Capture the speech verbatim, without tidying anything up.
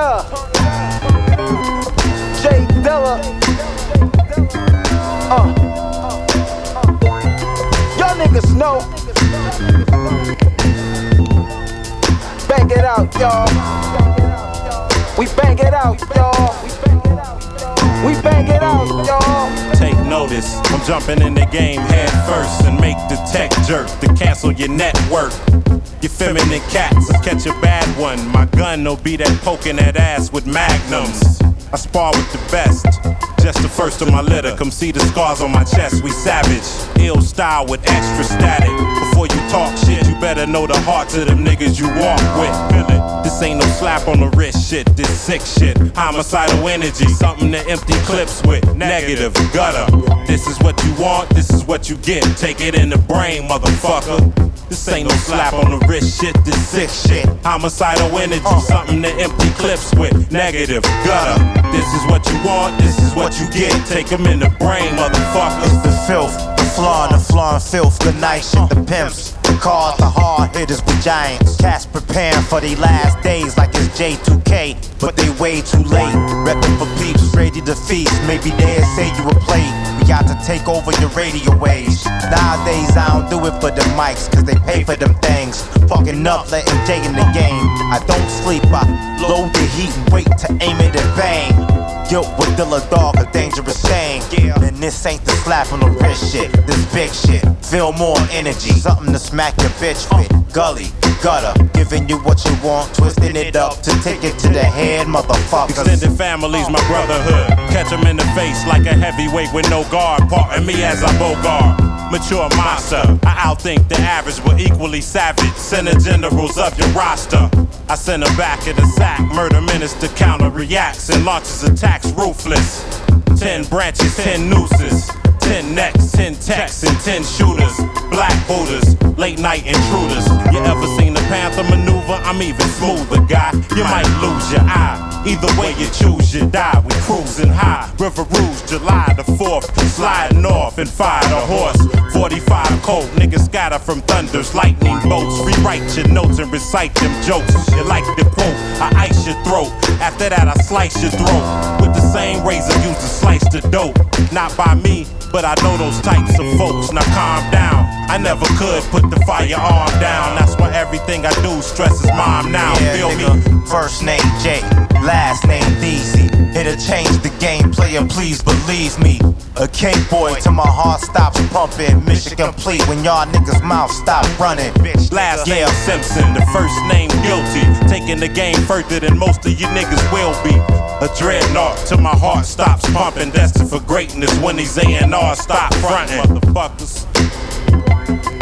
up. Jay Dilla. Uh. Y'all niggas know. Bang it out, y'all. We bang it out, y'all. We bang it out, y'all. Take notice, I'm jumping in the game head first and make the tech jerk to cancel your network. You feminine cats, catch a bad one. My gun will be that poking that ass with magnums. I spar with the best, just the first of my litter. Come see the scars on my chest, we savage. Ill style with extra static. Before you talk shit, you better know the hearts of them niggas you walk with. Feel it. This ain't no slap on the wrist shit, this sick shit. Homicidal energy, something to empty clips with. Negative, gutter. This is what you want, this is what you get. Take it in the brain, motherfucker. This ain't no slap on the wrist shit, this sick shit. Homicidal energy, something to empty clips with. Negative, gutter. This is what you want, this is what you get. Take them in the brain, motherfucker. It's the filth, the flaw and the flaw and filth. Good night shit, the pimps. The cars, the hard hitters with giants. Cats preparing for their last days like it's J two K, but they way too late. Reppin' for peeps, ready to feast. Maybe they'll say you a play. We got to take over your radio waves. Nowadays I don't do it for the mics, cause they pay for them things. Fucking up, letting Jay in the game. I don't sleep, I load the heat and wait to aim it and bang. Guilt with Dilla Dog, a dangerous thing. And this ain't the slap on the wrist shit, this big shit. Feel more energy, something to smack your bitch with. Gully, gutter, giving you what you want, twisting it up to take it to the head, motherfuckers. Extended families, my brotherhood. Catch them in the face like a heavyweight with no guard. Pardon me as I bogart. Mature monster, I outthink the average, but equally savage. Send the generals of your roster. I send her back in the sack. Murder minister counter reacts and launches attacks ruthless. Ten branches, ten nooses. Ten necks, ten techs, and ten shooters. Black Buddhas, late night intruders. You ever seen the Panther maneuver? I'm even smoother, guy. You might lose your eye. Either way you choose, you die. We cruising high. River Rouge, July the fourth. Sliding off and fire the horse. forty-five Colt, niggas scatter from thunders, lightning bolts. Rewrite your notes and recite them jokes. You like the quote, I ice your throat. After that I slice your throat. With the same razor used to slice the dope. Not by me, but I know those types of folks. Now calm down, I never could put the firearm down. That's why everything I do stresses mom now. Yeah, feel nigga, me? First name Jay, last name Deezy. It'll change the game, player, please believe me. A K-boy till my heart stops pumping. Mission complete when y'all niggas' mouth stop running. Last name Simpson, the first name guilty. Taking the game further than most of you niggas will be. A dreadnought till my heart stops pumping. Destined for greatness when these A and R stop fronting. Motherfuckers.